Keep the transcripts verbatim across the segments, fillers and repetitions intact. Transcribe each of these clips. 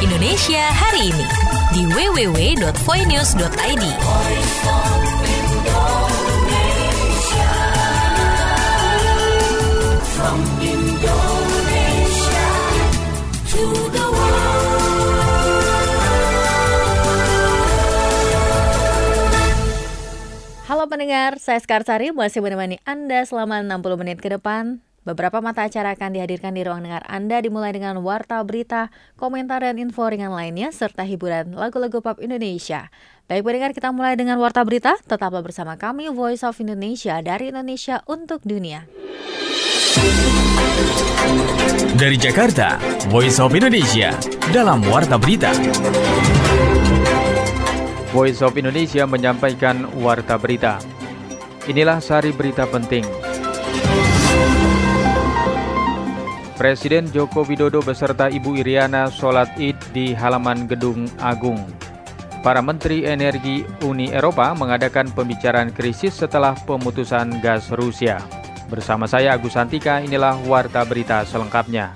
Indonesia hari ini di w w w dot voinews dot i d. From Indonesia to the world. Halo pendengar, saya Skarsari masih menemani Anda selama enam puluh menit ke depan. Beberapa mata acara akan dihadirkan di ruang dengar Anda, dimulai dengan warta berita, komentar dan info ringan lainnya, serta hiburan lagu-lagu pop Indonesia. Baik pendengar, kita mulai dengan warta berita. Tetaplah bersama kami, Voice of Indonesia, dari Indonesia untuk dunia. Dari Jakarta, Voice of Indonesia, dalam warta berita. Voice of Indonesia menyampaikan warta berita. Inilah sari berita penting. Presiden Joko Widodo beserta Ibu Iriana sholat Id di halaman Gedung Agung. Para Menteri Energi Uni Eropa mengadakan pembicaraan krisis setelah pemutusan gas Rusia. Bersama saya Agus Santika, inilah warta berita selengkapnya.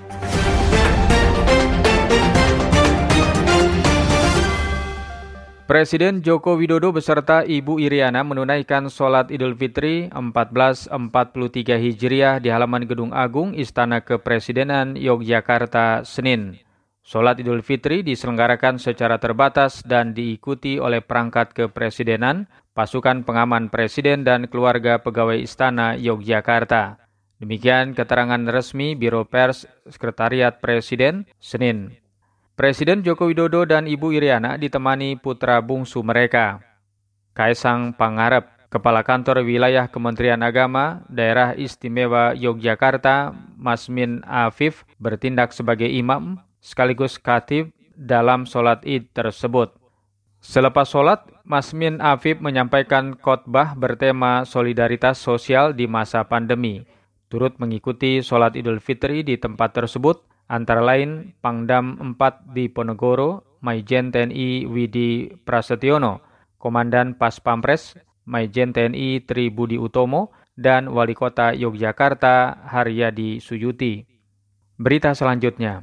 Presiden Joko Widodo beserta Ibu Iriana menunaikan sholat Idul Fitri seribu empat ratus empat puluh tiga Hijriah di halaman Gedung Agung Istana Kepresidenan Yogyakarta, Senin. Sholat Idul Fitri diselenggarakan secara terbatas dan diikuti oleh perangkat kepresidenan, pasukan pengaman Presiden dan keluarga pegawai Istana Yogyakarta. Demikian keterangan resmi Biro Pers Sekretariat Presiden, Senin. Presiden Joko Widodo dan Ibu Iriana ditemani putra bungsu mereka, Kaisang Pangarep, Kepala Kantor Wilayah Kementerian Agama, Daerah Istimewa Yogyakarta, Masmin Afif, bertindak sebagai imam, sekaligus khatib dalam sholat Id tersebut. Selepas sholat, Masmin Afif menyampaikan khotbah bertema solidaritas sosial di masa pandemi. Turut mengikuti sholat Idul Fitri di tempat tersebut, antara lain Pangdam empat Diponegoro, Maijen T N I Widi Prasetyono, Komandan Pas Pampres, Maijen T N I Tri Budi Utomo, dan Wali Kota Yogyakarta Haryadi Suyuti. Berita selanjutnya.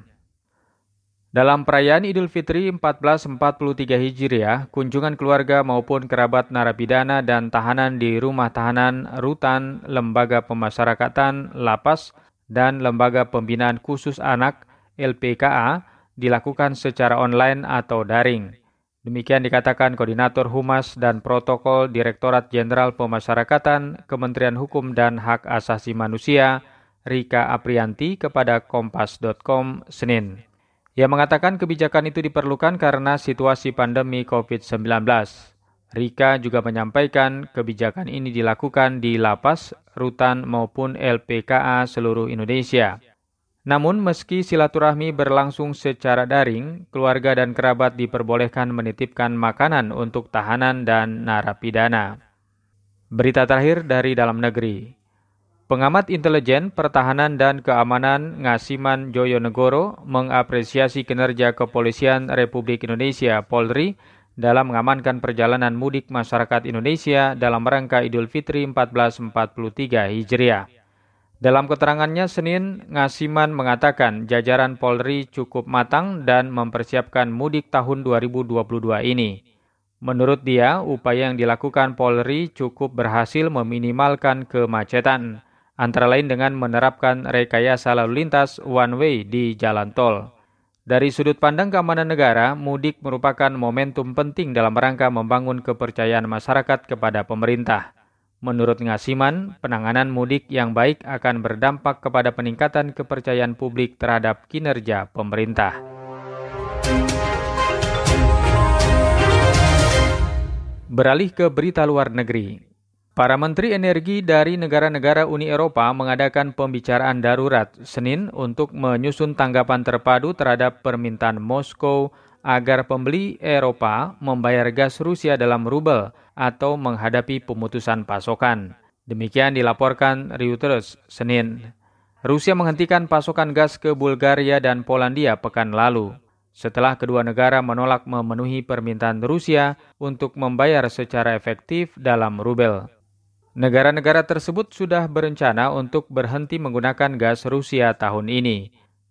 Dalam perayaan Idul Fitri seribu empat ratus empat puluh tiga Hijriah, kunjungan keluarga maupun kerabat narapidana dan tahanan di Rumah Tahanan Rutan, Lembaga Pemasyarakatan, Lapas, dan Lembaga Pembinaan Khusus Anak L P K A dilakukan secara online atau daring. Demikian dikatakan Koordinator Humas dan Protokol Direktorat Jenderal Pemasyarakatan Kementerian Hukum dan Hak Asasi Manusia Rika Aprianti kepada kompas dot com Senin. Ia mengatakan kebijakan itu diperlukan karena situasi pandemi covid sembilan belas. Rika juga menyampaikan kebijakan ini dilakukan di lapas, rutan maupun L P K A seluruh Indonesia. Namun meski silaturahmi berlangsung secara daring, keluarga dan kerabat diperbolehkan menitipkan makanan untuk tahanan dan narapidana. Berita terakhir dari dalam negeri. Pengamat intelijen, pertahanan dan keamanan Ngasiman Joyonegoro mengapresiasi kinerja Kepolisian Republik Indonesia Polri dalam mengamankan perjalanan mudik masyarakat Indonesia dalam rangka Idul Fitri seribu empat ratus empat puluh tiga Hijriah. Dalam keterangannya Senin, Ngasiman mengatakan jajaran Polri cukup matang dan mempersiapkan mudik tahun dua ribu dua puluh dua ini. Menurut dia, upaya yang dilakukan Polri cukup berhasil meminimalkan kemacetan, antara lain dengan menerapkan rekayasa lalu lintas one way di jalan tol. Dari sudut pandang keamanan negara, mudik merupakan momentum penting dalam rangka membangun kepercayaan masyarakat kepada pemerintah. Menurut Ngasiman, penanganan mudik yang baik akan berdampak kepada peningkatan kepercayaan publik terhadap kinerja pemerintah. Beralih ke berita luar negeri. Para Menteri Energi dari negara-negara Uni Eropa mengadakan pembicaraan darurat Senin untuk menyusun tanggapan terpadu terhadap permintaan Moskow agar pembeli Eropa membayar gas Rusia dalam rubel atau menghadapi pemutusan pasokan. Demikian dilaporkan Reuters Senin. Rusia menghentikan pasokan gas ke Bulgaria dan Polandia pekan lalu, setelah kedua negara menolak memenuhi permintaan Rusia untuk membayar secara efektif dalam rubel. Negara-negara tersebut sudah berencana untuk berhenti menggunakan gas Rusia tahun ini.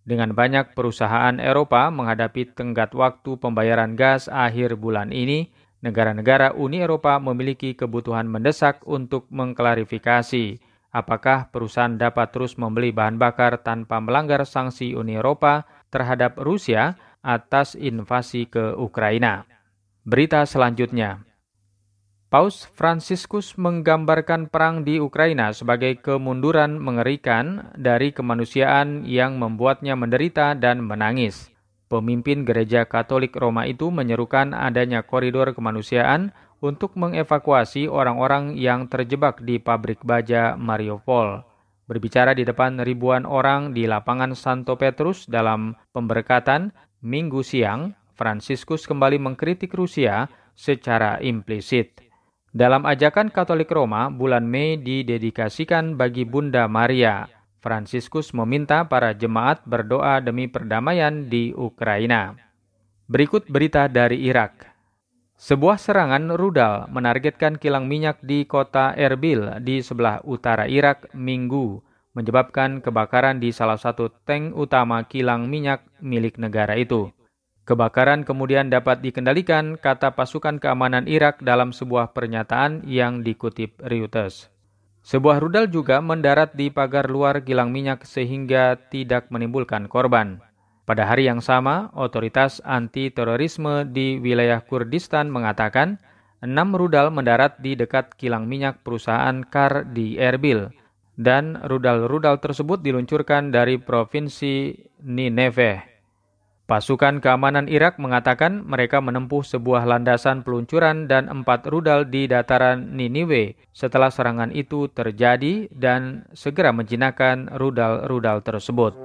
Dengan banyak perusahaan Eropa menghadapi tenggat waktu pembayaran gas akhir bulan ini, negara-negara Uni Eropa memiliki kebutuhan mendesak untuk mengklarifikasi apakah perusahaan dapat terus membeli bahan bakar tanpa melanggar sanksi Uni Eropa terhadap Rusia atas invasi ke Ukraina. Berita selanjutnya. Paus Fransiskus menggambarkan perang di Ukraina sebagai kemunduran mengerikan dari kemanusiaan yang membuatnya menderita dan menangis. Pemimpin Gereja Katolik Roma itu menyerukan adanya koridor kemanusiaan untuk mengevakuasi orang-orang yang terjebak di pabrik baja Mariupol. Berbicara di depan ribuan orang di lapangan Santo Petrus dalam pemberkatan Minggu siang, Fransiskus kembali mengkritik Rusia secara implisit. Dalam ajakan Katolik Roma, bulan Mei didedikasikan bagi Bunda Maria. Fransiskus meminta para jemaat berdoa demi perdamaian di Ukraina. Berikut berita dari Irak. Sebuah serangan rudal menargetkan kilang minyak di kota Erbil di sebelah utara Irak Minggu, menyebabkan kebakaran di salah satu tank utama kilang minyak milik negara itu. Kebakaran kemudian dapat dikendalikan, kata pasukan keamanan Irak dalam sebuah pernyataan yang dikutip Reuters. Sebuah rudal juga mendarat di pagar luar kilang minyak sehingga tidak menimbulkan korban. Pada hari yang sama, otoritas anti-terorisme di wilayah Kurdistan mengatakan enam rudal mendarat di dekat kilang minyak perusahaan Kar di Erbil, dan rudal-rudal tersebut diluncurkan dari provinsi Nineveh. Pasukan keamanan Irak mengatakan mereka menempuh sebuah landasan peluncuran dan empat rudal di dataran Niniwe setelah serangan itu terjadi dan segera menjinakkan rudal-rudal tersebut.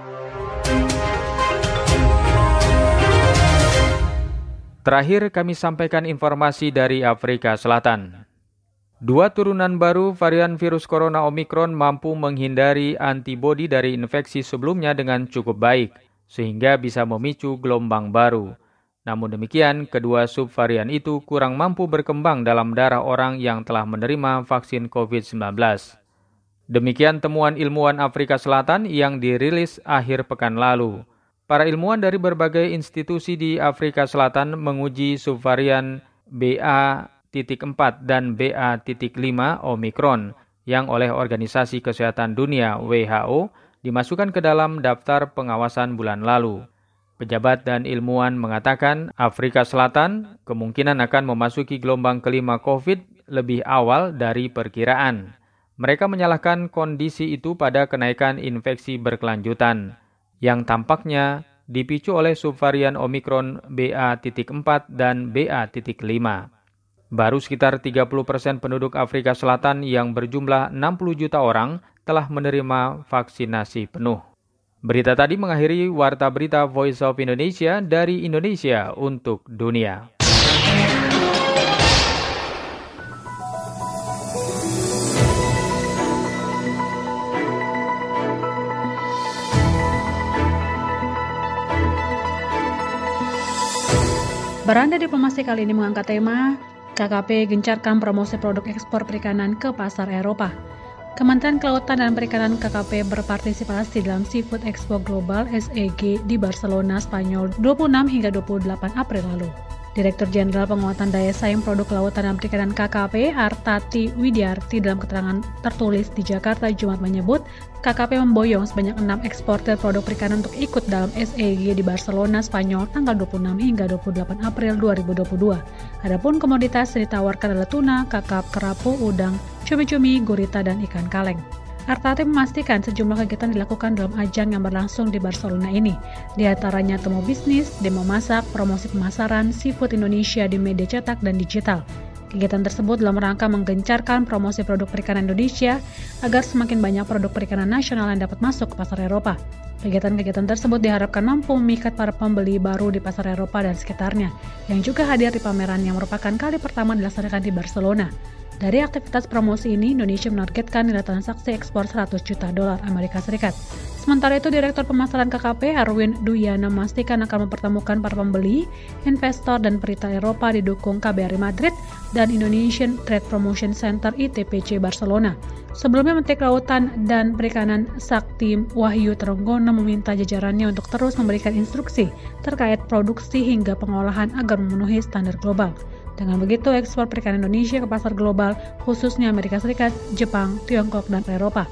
Terakhir kami sampaikan informasi dari Afrika Selatan. Dua turunan baru varian virus corona Omicron mampu menghindari antibodi dari infeksi sebelumnya dengan cukup baik, sehingga bisa memicu gelombang baru. Namun demikian, kedua subvarian itu kurang mampu berkembang dalam darah orang yang telah menerima vaksin covid sembilan belas. Demikian temuan ilmuwan Afrika Selatan yang dirilis akhir pekan lalu. Para ilmuwan dari berbagai institusi di Afrika Selatan menguji subvarian B A empat dan B A lima Omicron yang oleh Organisasi Kesehatan Dunia W H O dimasukkan ke dalam daftar pengawasan bulan lalu. Pejabat dan ilmuwan mengatakan Afrika Selatan kemungkinan akan memasuki gelombang kelima COVID lebih awal dari perkiraan. Mereka menyalahkan kondisi itu pada kenaikan infeksi berkelanjutan, yang tampaknya dipicu oleh subvarian Omicron B A empat dan B A lima. Baru sekitar tiga puluh persen penduduk Afrika Selatan yang berjumlah enam puluh juta orang telah menerima vaksinasi penuh. Berita tadi mengakhiri Warta Berita Voice of Indonesia dari Indonesia untuk dunia. Beranda Diplomasi kali ini mengangkat tema K K P gencarkan promosi produk ekspor perikanan ke pasar Eropa. Kementerian Kelautan dan Perikanan K K P berpartisipasi dalam Seafood Expo Global S E G di Barcelona, Spanyol dua puluh enam hingga dua puluh delapan April lalu. Direktur Jenderal Penguatan Daya Saing Produk Kelautan dan Perikanan K K P, Artati Widyarti, dalam keterangan tertulis di Jakarta Jumat menyebut K K P memboyong sebanyak enam eksportir produk perikanan untuk ikut dalam S E G di Barcelona, Spanyol tanggal dua puluh enam hingga dua puluh delapan April dua ribu dua puluh dua. Adapun komoditas yang ditawarkan adalah tuna, kakap, kerapu, udang, cumi-cumi, gurita, dan ikan kaleng. Artati memastikan sejumlah kegiatan dilakukan dalam ajang yang berlangsung di Barcelona ini, di antaranya temu bisnis, demo masak, promosi pemasaran, seafood Indonesia di media cetak dan digital. Kegiatan tersebut dalam rangka menggencarkan promosi produk perikanan Indonesia agar semakin banyak produk perikanan nasional yang dapat masuk ke pasar Eropa. Kegiatan-kegiatan tersebut diharapkan mampu memikat para pembeli baru di pasar Eropa dan sekitarnya, yang juga hadir di pameran yang merupakan kali pertama dilaksanakan di Barcelona. Dari aktivitas promosi ini, Indonesia menargetkan nilai transaksi ekspor seratus juta dolar Amerika Serikat. Sementara itu, Direktur Pemasaran K K P Erwin Duyana memastikan akan mempertemukan para pembeli, investor, dan peritel Eropa didukung K B R I Madrid dan Indonesian Trade Promotion Center I T P C Barcelona. Sebelumnya, Menteri Kelautan dan Perikanan Sakti Wahyu Trenggono meminta jajarannya untuk terus memberikan instruksi terkait produksi hingga pengolahan agar memenuhi standar global. Dengan begitu, ekspor perikanan Indonesia ke pasar global, khususnya Amerika Serikat, Jepang, Tiongkok, dan Eropa.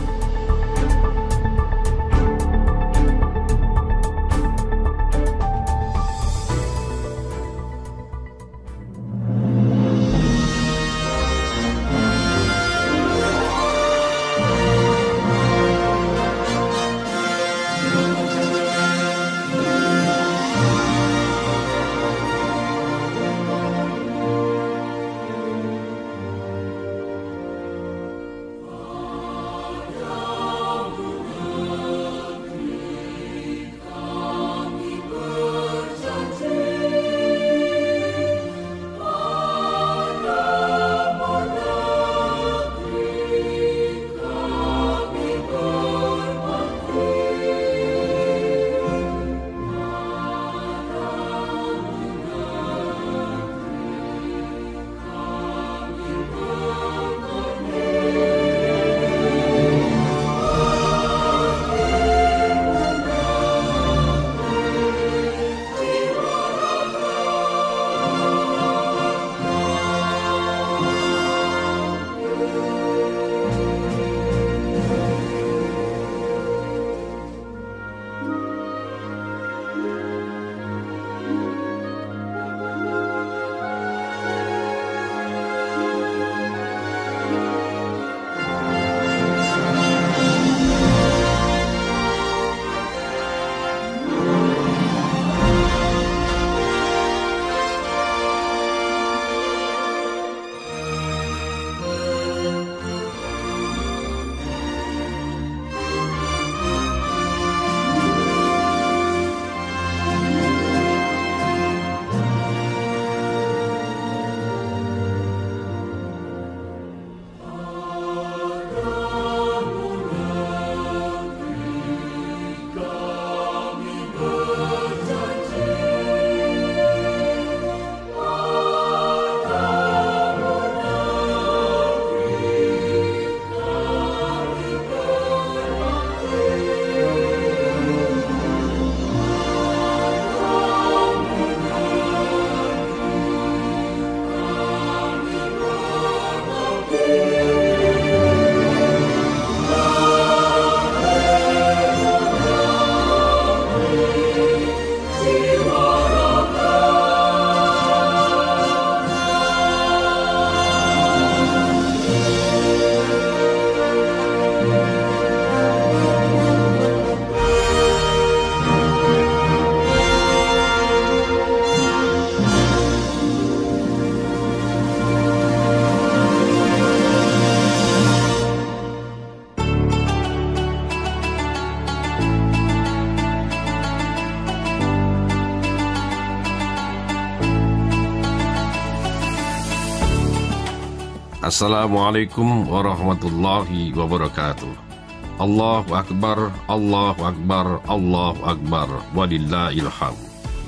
Assalamualaikum warahmatullahi wabarakatuh. Allahu Akbar, Allahu Akbar, Allahu Akbar, walillahil hamd.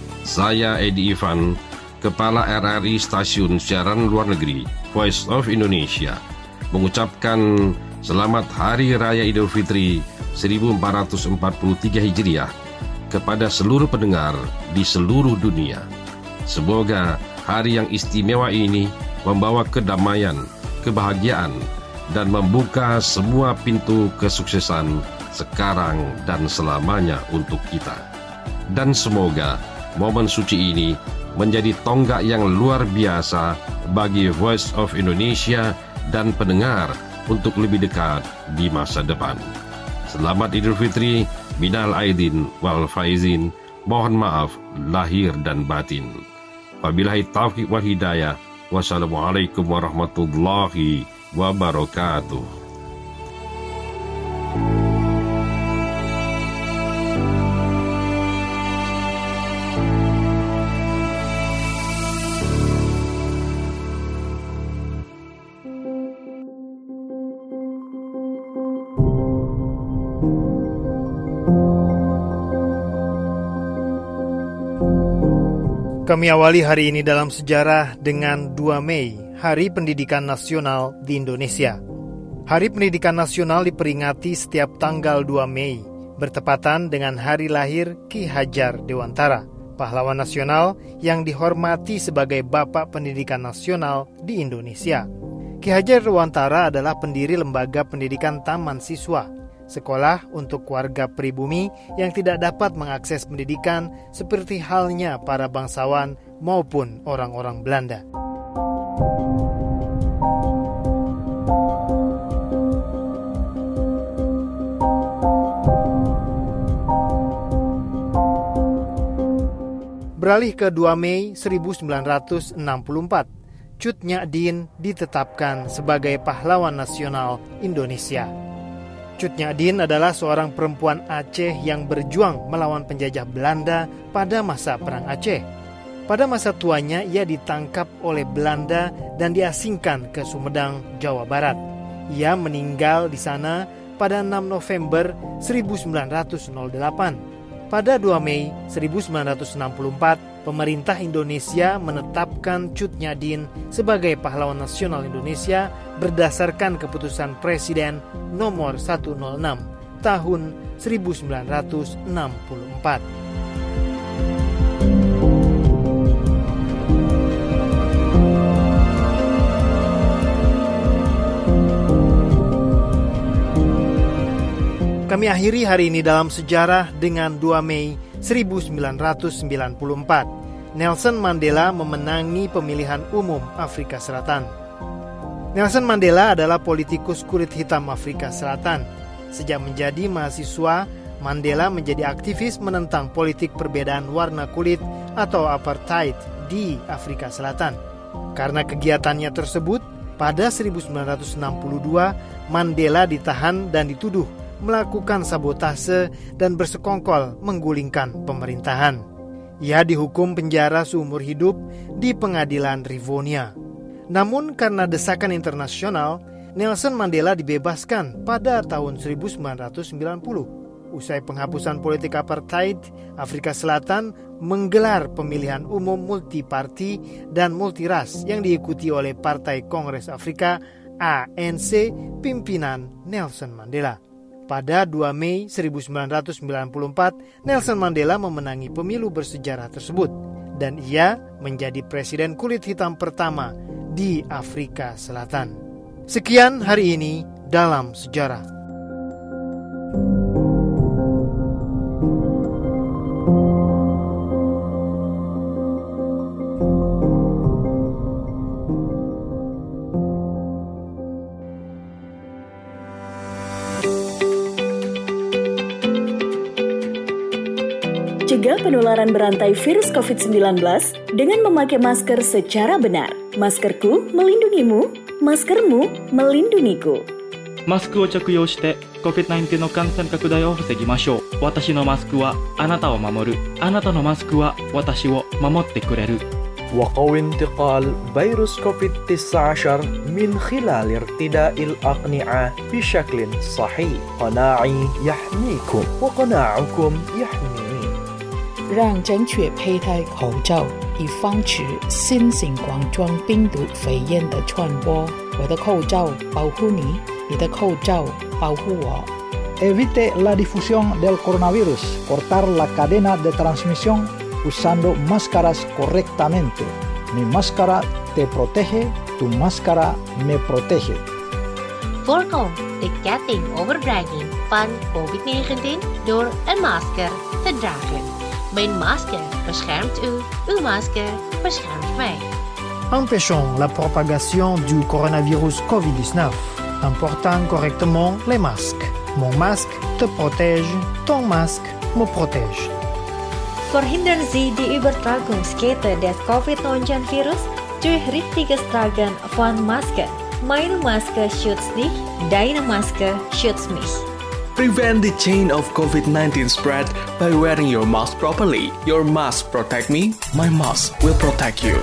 Saya Edi Ivan, Kepala R R I Stasiun Siaran Luar Negeri, Voice of Indonesia, mengucapkan Selamat Hari Raya Idul Fitri seribu empat ratus empat puluh tiga Hijriah kepada seluruh pendengar di seluruh dunia. Semoga hari yang istimewa ini membawa kedamaian, kebahagiaan, dan membuka semua pintu kesuksesan sekarang dan selamanya untuk kita. Dan semoga momen suci ini menjadi tonggak yang luar biasa bagi Voice of Indonesia dan pendengar untuk lebih dekat di masa depan. Selamat Idul Fitri, minal aidin wal faizin, mohon maaf lahir dan batin. Wabillahi taufiq wal hidayah. Wassalamualaikum warahmatullahi wabarakatuh. Kami awali hari ini dalam sejarah dengan dua Mei, Hari Pendidikan Nasional di Indonesia. Hari Pendidikan Nasional diperingati setiap tanggal dua Mei, bertepatan dengan hari lahir Ki Hajar Dewantara, pahlawan nasional yang dihormati sebagai Bapak Pendidikan Nasional di Indonesia. Ki Hajar Dewantara adalah pendiri Lembaga Pendidikan Taman Siswa, sekolah untuk warga pribumi yang tidak dapat mengakses pendidikan seperti halnya para bangsawan maupun orang-orang Belanda. Beralih ke dua Mei seribu sembilan ratus enam puluh empat, Cut Nyak Dien ditetapkan sebagai pahlawan nasional Indonesia. Cut Nyak Dien adalah seorang perempuan Aceh yang berjuang melawan penjajah Belanda pada masa Perang Aceh. Pada masa tuanya, ia ditangkap oleh Belanda dan diasingkan ke Sumedang, Jawa Barat. Ia meninggal di sana pada enam November seribu sembilan ratus delapan. Pada dua Mei seribu sembilan ratus enam puluh empat, pemerintah Indonesia menetapkan Cut Nyak Dien sebagai pahlawan nasional Indonesia berdasarkan keputusan Presiden nomor seratus enam tahun seribu sembilan ratus enam puluh empat. Kami akhiri hari ini dalam sejarah dengan dua Mei seribu sembilan ratus sembilan puluh empat. Nelson Mandela memenangi pemilihan umum Afrika Selatan. Nelson Mandela adalah politikus kulit hitam Afrika Selatan. Sejak menjadi mahasiswa, Mandela menjadi aktivis menentang politik perbedaan warna kulit atau apartheid di Afrika Selatan. Karena kegiatannya tersebut, pada seribu sembilan ratus enam puluh dua, Mandela ditahan dan dituduh melakukan sabotase dan bersekongkol menggulingkan pemerintahan. Ia dihukum penjara seumur hidup di pengadilan Rivonia. Namun karena desakan internasional, Nelson Mandela dibebaskan pada tahun seribu sembilan ratus sembilan puluh. Usai penghapusan politik apartheid, Afrika Selatan menggelar pemilihan umum multiparti dan multiras yang diikuti oleh Partai Kongres Afrika A N C pimpinan Nelson Mandela. Pada dua Mei seribu sembilan ratus sembilan puluh empat, Nelson Mandela memenangi pemilu bersejarah tersebut dan ia menjadi presiden kulit hitam pertama di Afrika Selatan. Sekian hari ini dalam sejarah. Cegah penularan berantai virus covid sembilan belas dengan memakai masker secara benar. Maskerku melindungimu, maskermu melindungiku. マスクを着用して コビッドナインティーン の感染拡大を防ぎましょう。私のマスクはあなたを守る。あなたのマスクは私を守ってくれる。 وقوي انتقال فيروس كوفيد تسعة عشر من خلال ارتداء الأقنعة بشكل صحيح. قناعي يحميكم وقناعكم يحميني. 让正确佩戴口罩，以防止新型冠状病毒肺炎的传播。我的口罩保护你，你的口罩保护我。 Evite la difusión del coronavirus. Cortar la cadena de transmisión usando máscaras correctamente. Mi máscara te protege, tu máscara me protege. Voorkom de ketting overbrenging van covid negentien door een masker te dragen. Mijn masker beschermt u, uw masker beschermt mij. Empêchons la propagation du coronavirus covid dix-neuf en portant correctement les masques. Mon masque te protège, ton masque me protège. Verhindern Sie die Übertragungskette des covid neunzehn virus durch richtiges Tragen von Maske. Meine Maske schützt dich, deine Maske schützt mich. Prevent the chain of covid nineteen spread by wearing your mask properly. Your mask protect me, my mask will protect you.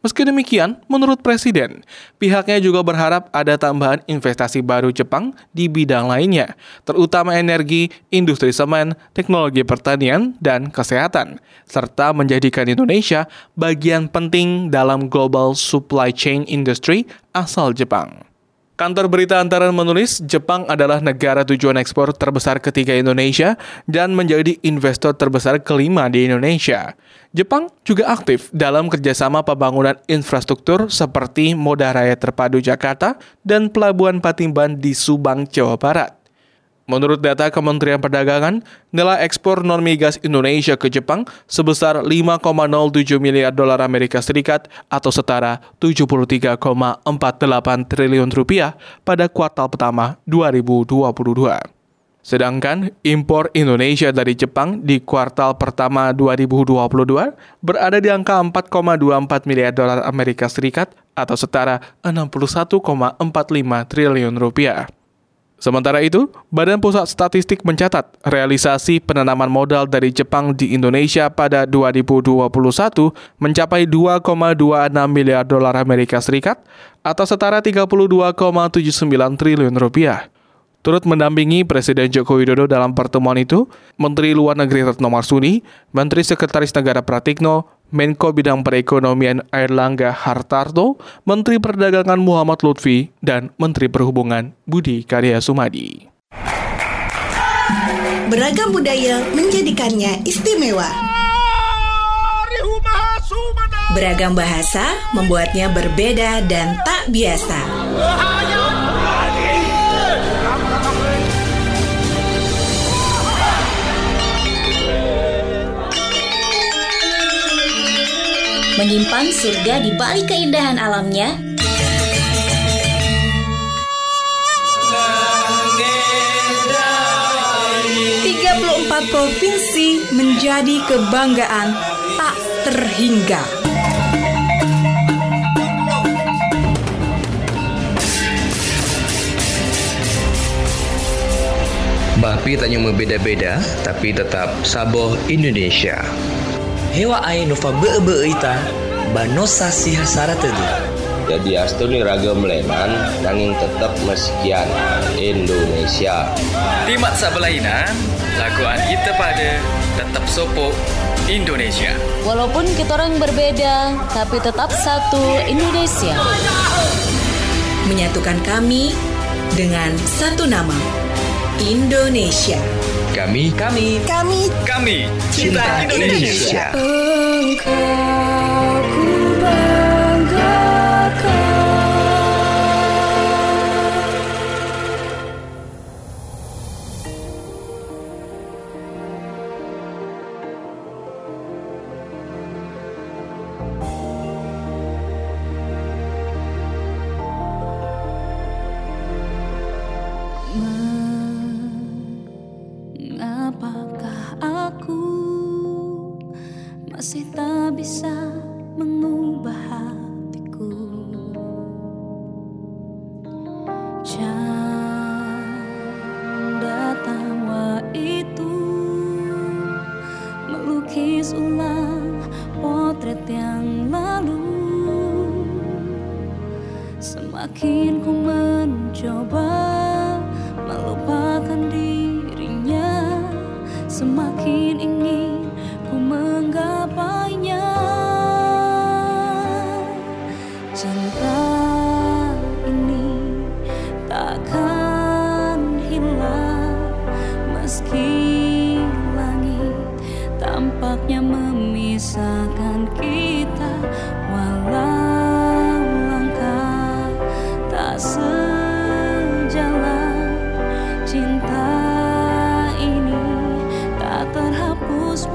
Meski demikian, menurut Presiden, pihaknya juga berharap ada tambahan investasi baru Jepang di bidang lainnya, terutama energi, industri semen, teknologi pertanian, dan kesehatan, serta menjadikan Indonesia bagian penting dalam global supply chain industry asal Jepang. Kantor berita Antaran menulis, Jepang adalah negara tujuan ekspor terbesar ketiga Indonesia dan menjadi investor terbesar kelima di Indonesia. Jepang juga aktif dalam kerjasama pembangunan infrastruktur seperti Moda Raya Terpadu Jakarta dan Pelabuhan Patimban di Subang, Jawa Barat. Menurut data Kementerian Perdagangan, nilai ekspor non-migas Indonesia ke Jepang sebesar lima koma nol tujuh miliar dolar Amerika Serikat atau setara tujuh puluh tiga koma empat delapan triliun rupiah pada kuartal pertama dua ribu dua puluh dua. Sedangkan impor Indonesia dari Jepang di kuartal pertama dua ribu dua puluh dua berada di angka empat koma dua empat miliar dolar Amerika Serikat atau setara enam puluh satu koma empat lima triliun rupiah. Sementara itu, Badan Pusat Statistik mencatat realisasi penanaman modal dari Jepang di Indonesia pada dua ribu dua puluh satu mencapai dua koma dua enam miliar dolar Amerika Serikat atau setara tiga puluh dua koma tujuh sembilan triliun rupiah. Turut mendampingi Presiden Joko Widodo dalam pertemuan itu, Menteri Luar Negeri Retno Marsudi, Menteri Sekretaris Negara Pratikno, Menko Bidang Perekonomian Airlangga Hartarto, Menteri Perdagangan Muhammad Lutfi, dan Menteri Perhubungan Budi Karya Sumadi. Beragam budaya menjadikannya istimewa. Beragam bahasa membuatnya berbeda dan tak biasa. Menyimpan surga di balik keindahan alamnya. tiga puluh empat provinsi menjadi kebanggaan tak terhingga. Bapi tak cuma beda-beda, tapi tetap saboh Indonesia. Hewa ai nova be-be ita banosa si hasara tadi. Jadi astuni ragam lenan nanging tetap meskian Indonesia. Timak sabelaina laguan kita pada tetap sopo Indonesia. Walaupun kita orang berbeda, tapi tetap satu Indonesia. Menyatukan kami dengan satu nama, Indonesia. Kami, kami, kami, kami cinta, cinta Indonesia. Indonesia. Engkau ku banggakan. Apakah aku masih tak bisa mengubah hatiku? Canda tawa itu melukis ulang potret yang lalu. Semakin ku mencoba melupakan dirinya, semakin ingin ku menggapainya. Cinta ini takkan hilang meski langit tampaknya memisahkan kita. Walau langkah tak sejalan, cinta ini tak terhapus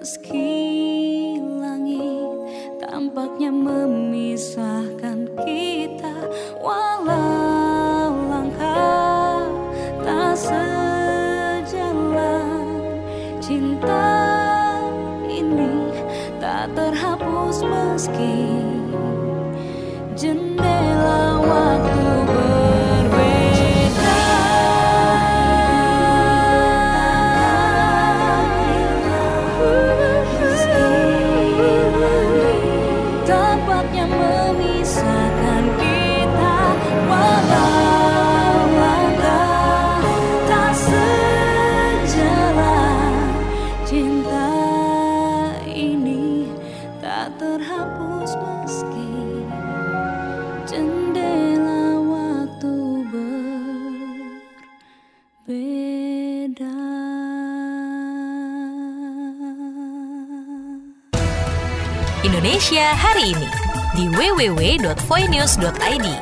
Meski langit tampaknya memisahkan kita, walau langkah tak sejalan, cinta ini tak terhapus meski jendela waktu berbeda. Tampaknya memisahkan kita, walau langkah tak sejalan, cinta ini tak terhapus meski jendela waktu berbeda. Indonesia hari ini di w w w dot voinews dot i d.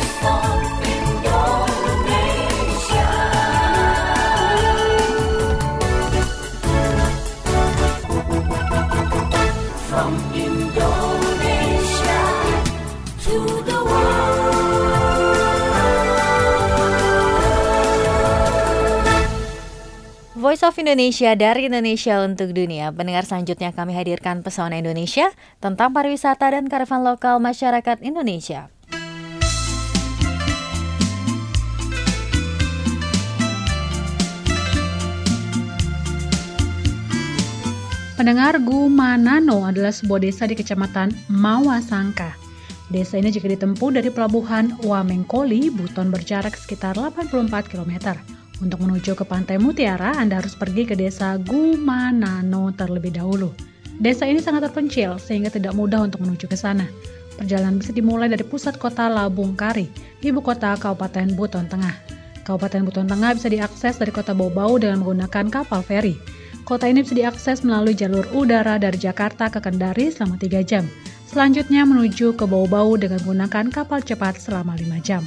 From Indonesia to the world. Voice of Indonesia dari Indonesia untuk dunia. Pendengar, selanjutnya kami hadirkan Pesona Indonesia tentang pariwisata dan kearifan lokal masyarakat Indonesia. Pendengar, Gumanano adalah sebuah desa di Kecamatan Mawasangka. Desa ini jika ditempuh dari pelabuhan Wamengkoli, Buton berjarak sekitar delapan puluh empat kilometer. Untuk menuju ke Pantai Mutiara, Anda harus pergi ke desa Gumanano terlebih dahulu. Desa ini sangat terpencil sehingga tidak mudah untuk menuju ke sana. Perjalanan bisa dimulai dari pusat kota Labungkari, ibu kota Kabupaten Buton Tengah. Kabupaten Buton Tengah bisa diakses dari kota Bau-Bau dengan menggunakan kapal feri. Kota ini bisa diakses melalui jalur udara dari Jakarta ke Kendari selama tiga jam. Selanjutnya menuju ke Bau-Bau dengan menggunakan kapal cepat selama lima jam.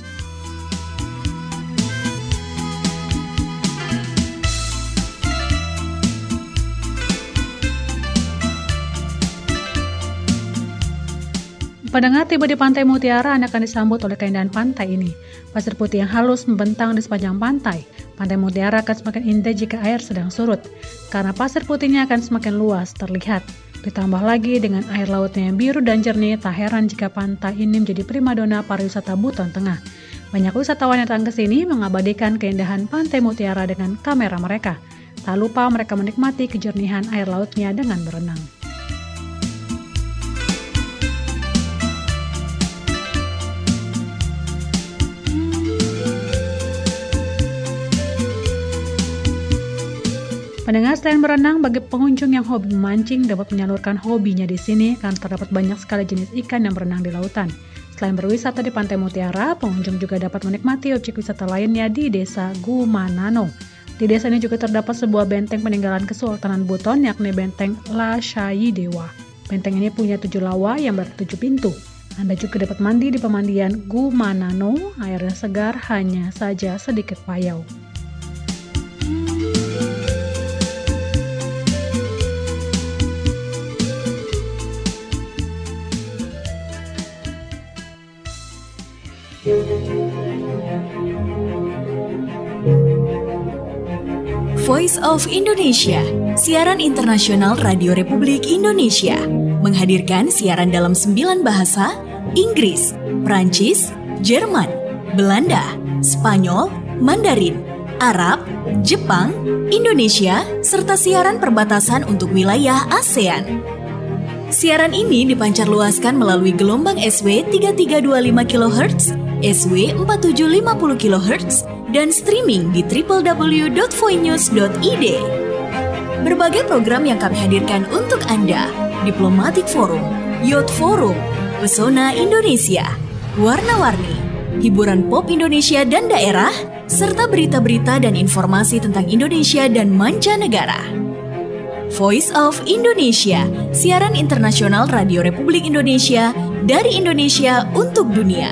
Pendengar, tiba di Pantai Mutiara, Anda akan disambut oleh keindahan pantai ini. Pasir putih yang halus membentang di sepanjang pantai. Pantai Mutiara akan semakin indah jika air sedang surut, karena pasir putihnya akan semakin luas terlihat. Ditambah lagi dengan air lautnya yang biru dan jernih, tak heran jika pantai ini menjadi primadona pariwisata Buton Tengah. Banyak wisatawan yang datang ke sini mengabadikan keindahan Pantai Mutiara dengan kamera mereka. Tak lupa mereka menikmati kejernihan air lautnya dengan berenang. Pendengar, selain berenang, bagi pengunjung yang hobi memancing dapat menyalurkan hobinya di sini karena terdapat banyak sekali jenis ikan yang berenang di lautan. Selain berwisata di Pantai Mutiara, pengunjung juga dapat menikmati objek wisata lainnya di desa Gumanano. Di desa ini juga terdapat sebuah benteng peninggalan Kesultanan Buton, yakni Benteng Lashayi Dewa. Benteng ini punya tujuh lawa yang bertujuh pintu. Anda juga dapat mandi di pemandian Gumanano, airnya segar, hanya saja sedikit payau. Voice of Indonesia, siaran internasional Radio Republik Indonesia, menghadirkan siaran dalam sembilan bahasa: Inggris, Prancis, Jerman, Belanda, Spanyol, Mandarin, Arab, Jepang, Indonesia, serta siaran perbatasan untuk wilayah ASEAN. Siaran ini dipancarluaskan melalui gelombang S W tiga tiga dua lima kilohertz, S W empat tujuh lima nol kilohertz, dan streaming di w w w dot voinews dot i d. Berbagai program yang kami hadirkan untuk Anda: Diplomatic Forum, Youth Forum, Pesona Indonesia, Warna-Warni, hiburan pop Indonesia dan daerah, serta berita-berita dan informasi tentang Indonesia dan mancanegara. Voice of Indonesia, siaran internasional Radio Republik Indonesia dari Indonesia untuk dunia.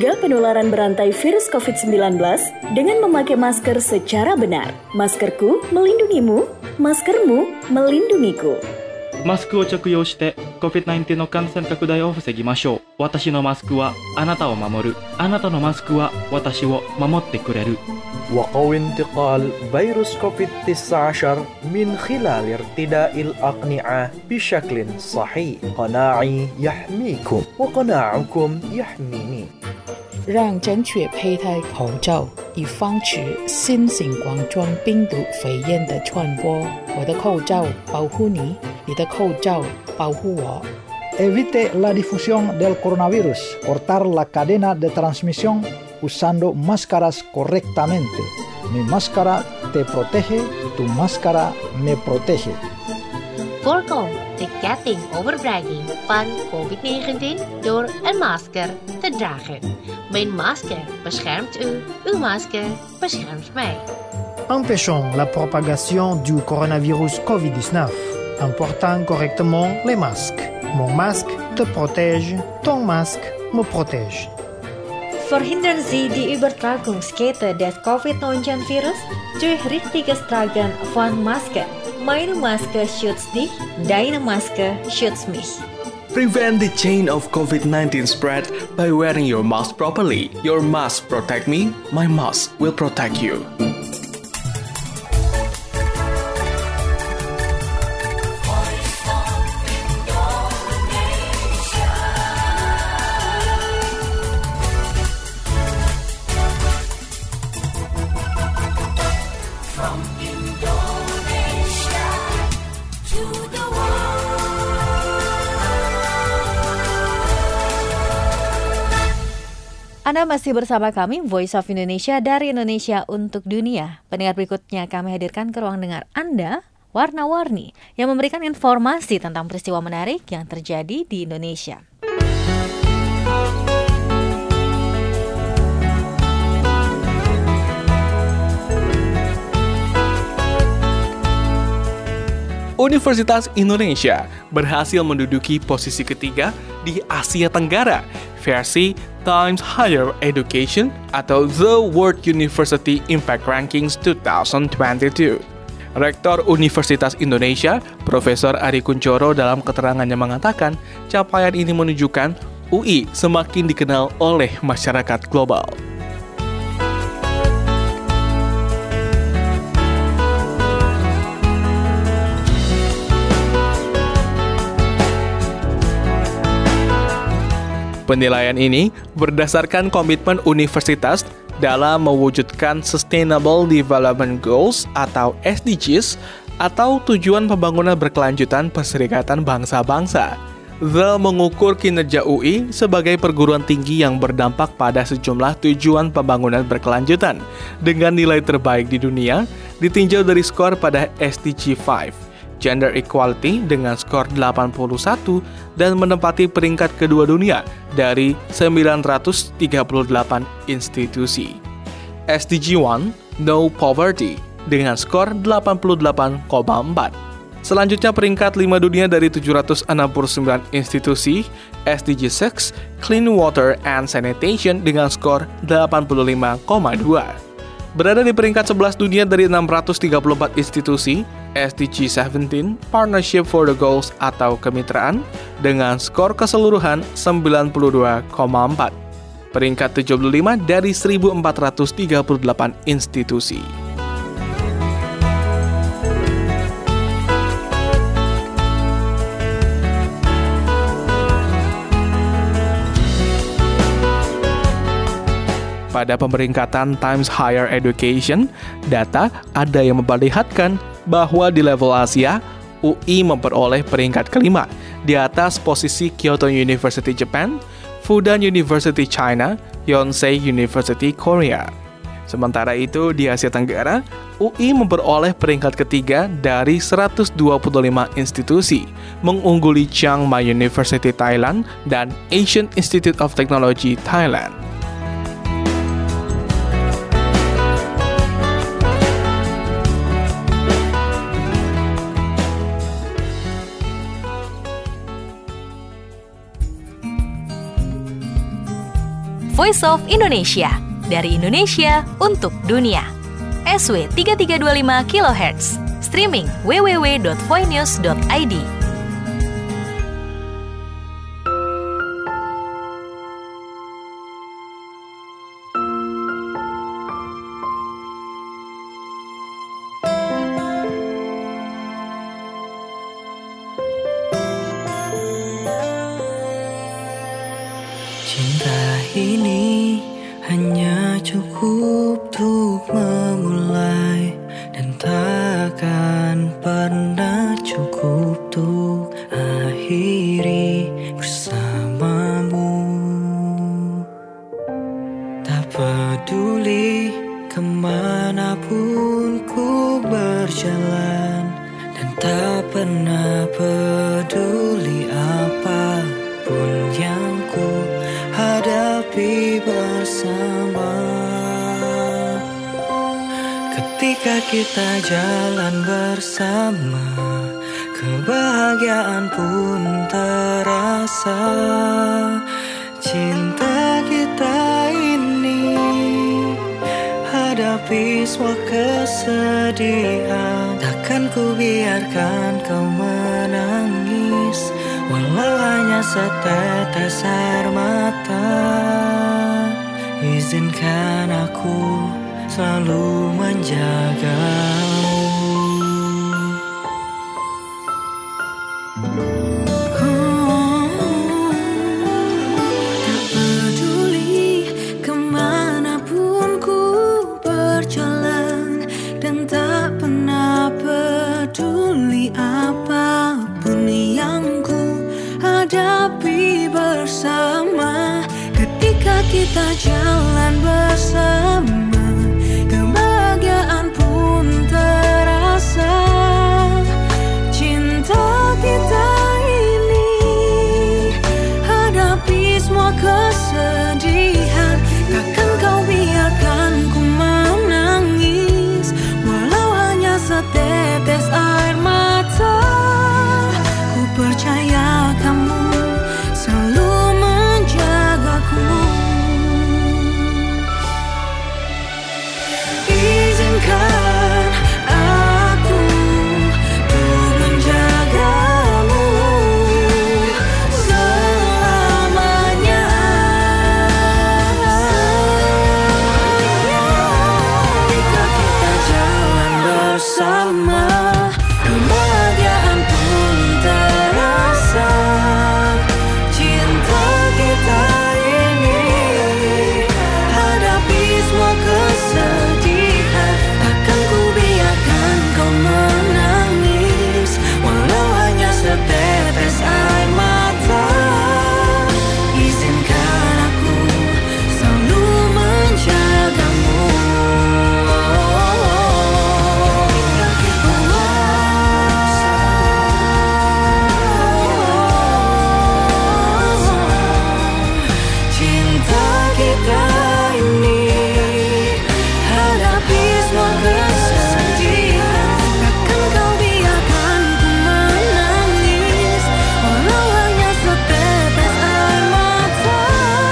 mencegah penularan berantai virus covid sembilan belas dengan memakai masker secara benar. Maskerku melindungimu, maskermu melindungiku. マスクを着用して コビッドナインティーン の感染拡大を防ぎましょう。私のマスクはあなたを守る。あなたのマスクは私を守ってくれる。 وقوي انتقال فيروس كوفيد تسعة عشر من خلال ارتداء الأقنعة بشكل صحيح. قناعي يحميكم وقناعكم يحميني. 让正确佩戴口罩，以防止新型冠状病毒肺炎的传播。我的口罩保护你，你的口罩保护我。 Evite la difusión del coronavirus. Cortar la cadena de transmisión usando máscaras correctamente. Mi máscara te protege, tu máscara me protege. Voorkom de ketting overdraging van covid negentien door een masker te dragen. Mijn masker beschermt u, uw masker beschermt mij. Empêchons la propagation du coronavirus covid dix-neuf en portant correctement les masques. Mon masque te protège, ton masque me protège. Verhindern Sie die Übertragungskette des covid neunzehn Virus durch richtiges Tragen von Masken. Meine Maske schützt dich, deine Maske schützt mich. Prevent the chain of covid nineteen spread by wearing your mask properly. Your mask protect me, my mask will protect you. Anda masih bersama kami, Voice of Indonesia dari Indonesia untuk Dunia. Pendengar berikutnya kami hadirkan ke ruang dengar Anda, Warna-Warni, yang memberikan informasi tentang peristiwa menarik yang terjadi di Indonesia. Universitas Indonesia berhasil menduduki posisi ketiga di Asia Tenggara versi Times Higher Education atau The World University Impact Rankings dua ribu dua puluh dua. Rektor Universitas Indonesia, Profesor Ari Kunchoro dalam keterangannya mengatakan capaian ini menunjukkan U I semakin dikenal oleh masyarakat global. Penilaian ini berdasarkan komitmen universitas dalam mewujudkan Sustainable Development Goals atau S D Gs atau Tujuan Pembangunan Berkelanjutan Perserikatan Bangsa-Bangsa. The mengukur kinerja U I sebagai perguruan tinggi yang berdampak pada sejumlah tujuan pembangunan berkelanjutan dengan nilai terbaik di dunia, ditinjau dari skor pada S D G lima. Gender Equality dengan skor delapan puluh satu dan menempati peringkat kedua dunia dari sembilan ratus tiga puluh delapan institusi. S D G satu, No Poverty, dengan skor delapan puluh delapan koma empat. Selanjutnya peringkat lima dunia dari tujuh ratus enam puluh sembilan institusi, S D G enam, Clean Water and Sanitation dengan skor delapan puluh lima koma dua. Berada di peringkat sebelas dunia dari enam ratus tiga puluh empat institusi, S D G tujuh belas, Partnership for the Goals atau kemitraan, dengan skor keseluruhan sembilan puluh dua koma empat. Peringkat tujuh puluh lima dari seribu empat ratus tiga puluh delapan institusi. Pada pemeringkatan Times Higher Education, data ada yang memperlihatkan bahwa di level Asia, U I memperoleh peringkat kelima di atas posisi Kyoto University Japan, Fudan University China, Yonsei University Korea. Sementara itu di Asia Tenggara, U I memperoleh peringkat ketiga dari seratus dua puluh lima institusi, mengungguli Chiang Mai University Thailand dan Asian Institute of Technology Thailand. Voice of Indonesia. Dari Indonesia untuk dunia. S W tiga tiga dua lima kilohertz. Streaming w w w dot voinews dot i d. Cinta ini hanya cukup untuk memulai dan takkan pernah cukup untuk akhiri bersamamu. Tak peduli kemanapun ku berjalan, dan tak pernah peduli apapun yang ku hadapi bersama. Ketika kita jalan bersama, kebahagiaan pun terasa. Cinta kita ini hadapi semua kesedihan. Takkan ku biarkan kau menangis, walau hanya setetes air mata. Izinkan aku selalu menjagamu. Tak peduli kemanapun ku berjalan, dan tak pernah peduli apapun yang ku hadapi bersama. Ketika kita jalan bersama, kebahagiaan pun terasa. Cinta kita ini hadapi semua kesedihan. Takkan kau biarkan ku menangis, walau hanya setetes air mata. Ku percaya kamu selalu menjagaku. Izinkan aku untuk menjagamu selamanya. Ketika kita jalan bersama, kebahagiaan pun terasa. Cinta kita ini hadapi semua kesedihan. Takkan ku biarkan kau menangis, walau hanya setetes air mata. Izinkan aku selalu menjagamu. Cinta kita ini hadapi semua kesedihan. Takkan kau biarkan ku menangis, walau hanya setetes air mata.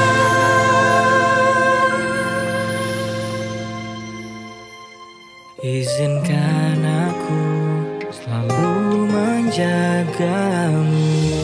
Izinkan aku selalu menjagamu.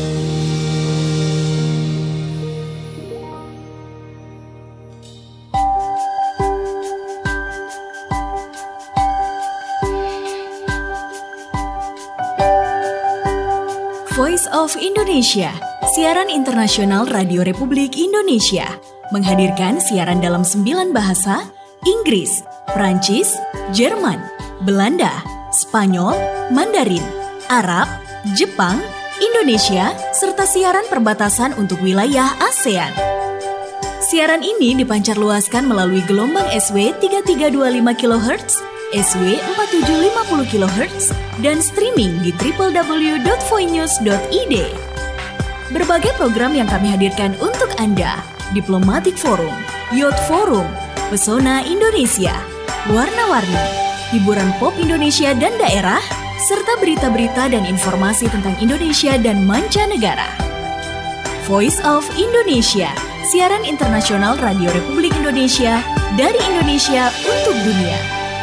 Voice of Indonesia, siaran internasional Radio Republik Indonesia, menghadirkan siaran dalam sembilan bahasa: Inggris, Prancis, Jerman, Belanda, Spanyol, Mandarin, Arab, Jepang, Indonesia, serta siaran perbatasan untuk wilayah ASEAN. Siaran ini dipancarluaskan melalui gelombang S W tiga tiga dua lima kilohertz, S W empat tujuh lima nol kilohertz, dan streaming di w w w dot voinews dot i d. Berbagai program yang kami hadirkan untuk Anda: Diplomatic Forum, Youth Forum, Pesona Indonesia, Warna-Warni, hiburan pop Indonesia dan daerah, serta berita-berita dan informasi tentang Indonesia dan mancanegara. Voice of Indonesia, siaran internasional Radio Republik Indonesia dari Indonesia untuk dunia.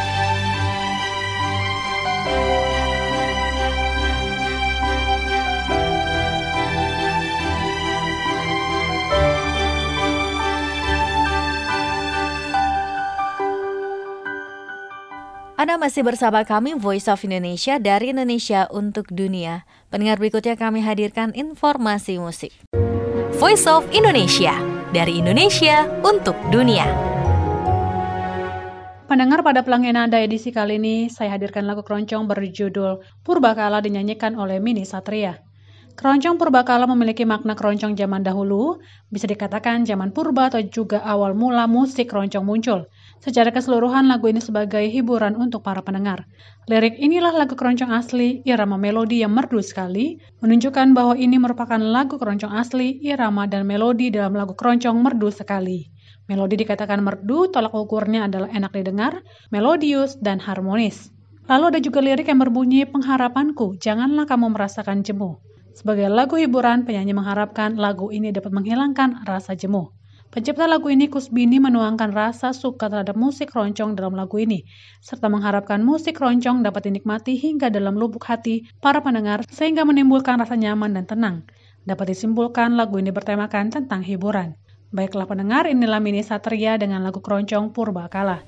Anda masih bersama kami Voice of Indonesia dari Indonesia untuk dunia. Pendengar, berikutnya kami hadirkan informasi musik. Voice of Indonesia dari Indonesia untuk dunia. Pendengar, pada Pelangi Nada edisi kali ini saya hadirkan lagu keroncong berjudul Purbakala dinyanyikan oleh Mini Satria. Keroncong Purbakala memiliki makna keroncong zaman dahulu, bisa dikatakan zaman purba atau juga awal mula musik keroncong muncul. Secara keseluruhan lagu ini sebagai hiburan untuk para pendengar. Lirik inilah lagu keroncong asli, irama melodi yang merdu sekali, menunjukkan bahwa ini merupakan lagu keroncong asli, irama dan melodi dalam lagu keroncong merdu sekali. Melodi dikatakan merdu, tolak ukurnya adalah enak didengar, melodius, dan harmonis. Lalu ada juga lirik yang berbunyi, pengharapanku, janganlah kamu merasakan jemu. Sebagai lagu hiburan, penyanyi mengharapkan lagu ini dapat menghilangkan rasa jenuh. Pencipta lagu ini Kusbini menuangkan rasa suka terhadap musik keroncong dalam lagu ini, serta mengharapkan musik keroncong dapat dinikmati hingga dalam lubuk hati para pendengar sehingga menimbulkan rasa nyaman dan tenang. Dapat disimpulkan lagu ini bertemakan tentang hiburan. Baiklah pendengar, inilah Mini Satria dengan lagu keroncong Purbakala.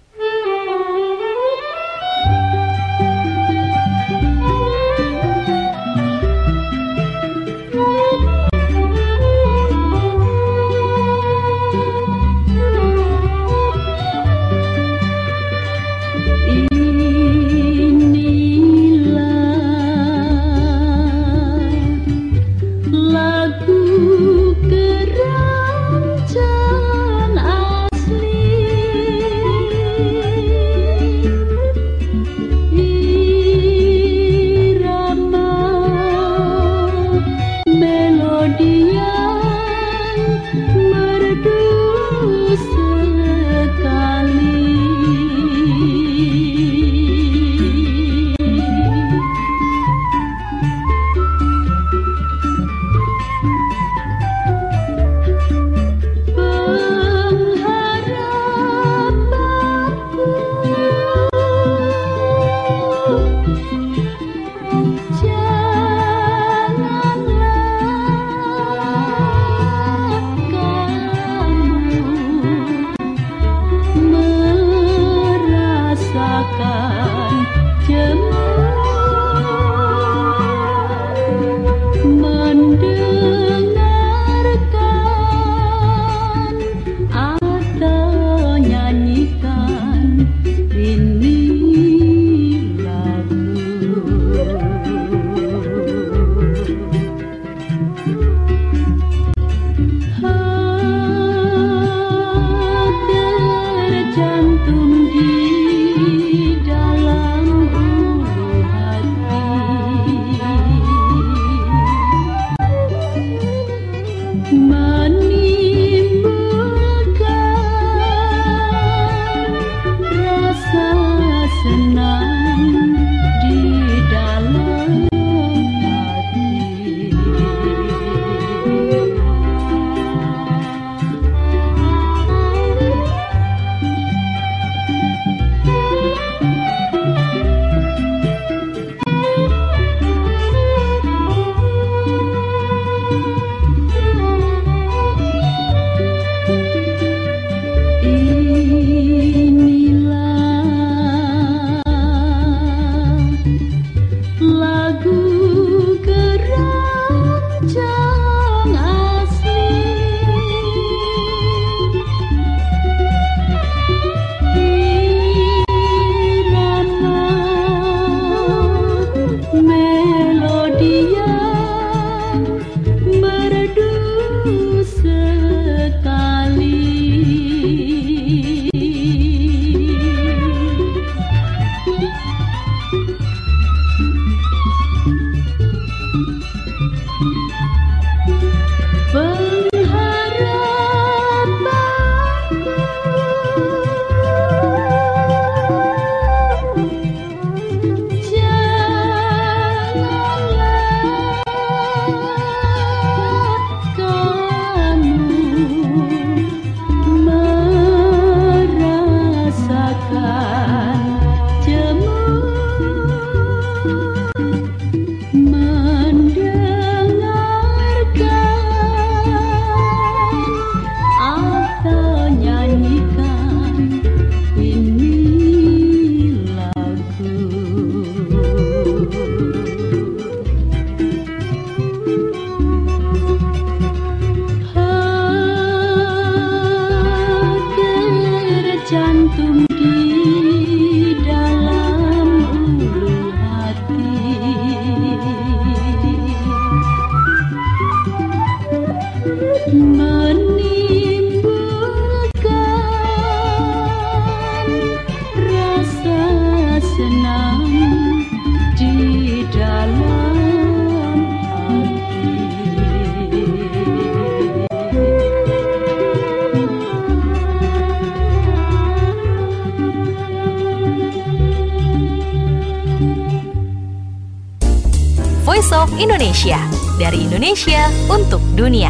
Voice of Indonesia, dari Indonesia untuk dunia.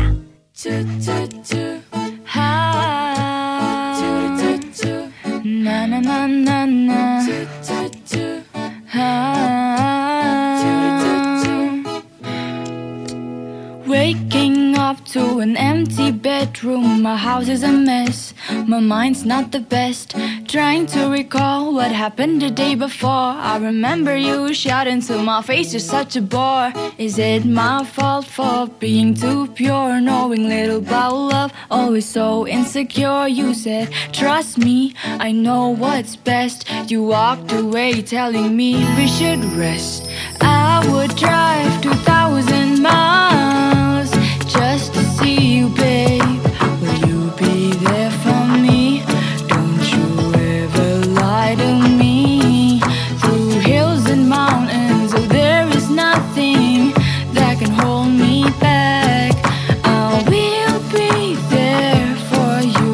Na na na na na. Waking up to an empty bedroom, my house is a mess, my mind's not the best. Trying to recall what happened the day before. I remember you shouting to my face, you're such a bore. Is it my fault for being too pure, knowing little about love, always so insecure? You said, trust me, I know what's best. You walked away telling me we should rest. I would drive two thousand miles just to see you, babe. Will you be there for me? Don't you ever lie to me. Through hills and mountains, oh, there is nothing that can hold me back. I will be there for you,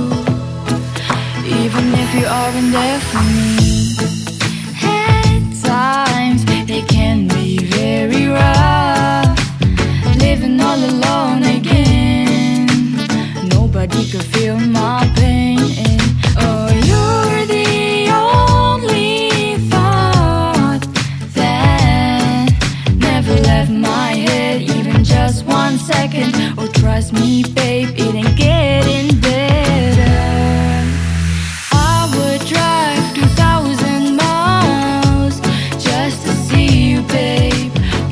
even if you aren't there for me. At times it can be very rough, living all alone again. Nobody could feel my pain. Oh, you're the only thought that never left my head, even just one second. Oh, trust me, babe, it ain't getting better. I would drive two thousand miles just to see you, babe.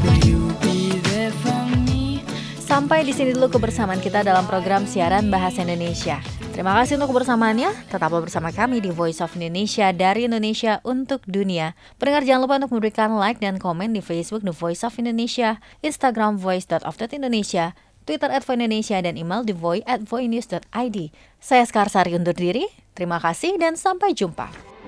Sampai di sini dulu kebersamaan kita dalam program siaran Bahasa Indonesia. Terima kasih untuk kebersamaannya. Tetaplah bersama kami di Voice of Indonesia, dari Indonesia untuk dunia. Pendengar jangan lupa untuk memberikan like dan komen di Facebook The Voice of Indonesia, Instagram voice dot of dot indonesia, Twitter at voindonesia, dan email thevoy at voinews dot id. Saya Skarsari undur diri. Terima kasih dan sampai jumpa.